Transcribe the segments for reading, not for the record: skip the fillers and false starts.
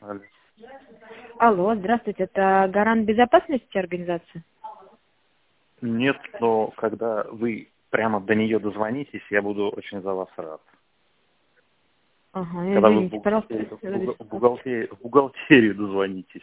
Алло. Алло, здравствуйте, это гарант безопасности организации? Нет, но когда вы прямо до нее дозвонитесь, я буду очень за вас рад. Ага, Когда вы извините, пожалуйста. в бухгалтерию дозвонитесь.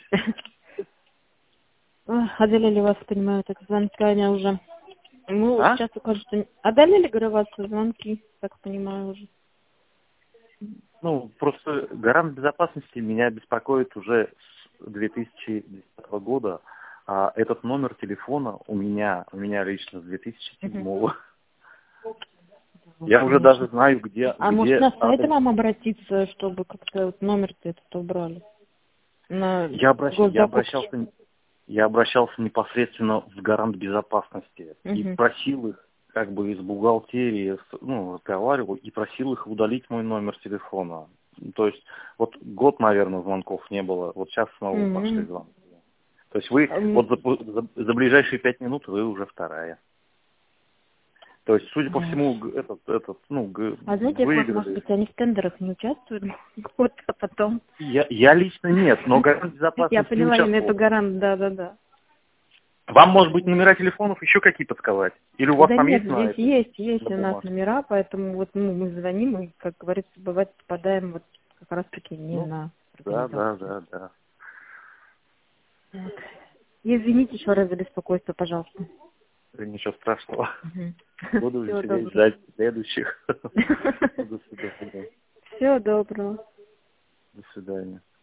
Одолели вас, понимаю, так звонками уже. Ну, А? сейчас кажется, одолели, говорю, вас звонки, так понимаю уже. Ну, просто гарант безопасности меня беспокоит уже с 2010 года, а этот номер телефона у меня лично с 2007. Ну, Я уже даже конечно. знаю, где А может на сайт адрес. вам обратиться, чтобы как-то вот номер-то этот убрали? На Я госзакупки. обращался непосредственно в гарант безопасности и Угу. просил их, как бы из бухгалтерии, разговаривал и просил их удалить мой номер телефона. То есть вот год, наверное, звонков не было, вот сейчас снова пошли звонки. То есть вы вот за ближайшие 5 минут вы уже вторая. То есть, судя по всему, А знаете, Егор, может выиграли. быть, они в тендерах не участвуют? Вот, а потом... Я лично нет, но гарант Я безопасности поняла, именно участвовал. эту гарант, да. Вам, может быть, номера телефонов еще какие подсказать? Или у вас Да там нет, есть на здесь это? есть На у нас бумажке? номера, поэтому вот мы звоним и, как говорится, бывает попадаем вот как раз таки не Ну, на да. организацию. Вот. Извините еще раз за беспокойство, пожалуйста. Ничего страшного. Буду Всего сидеть доброго. ждать следующих. До свидания. Всего доброго. До свидания.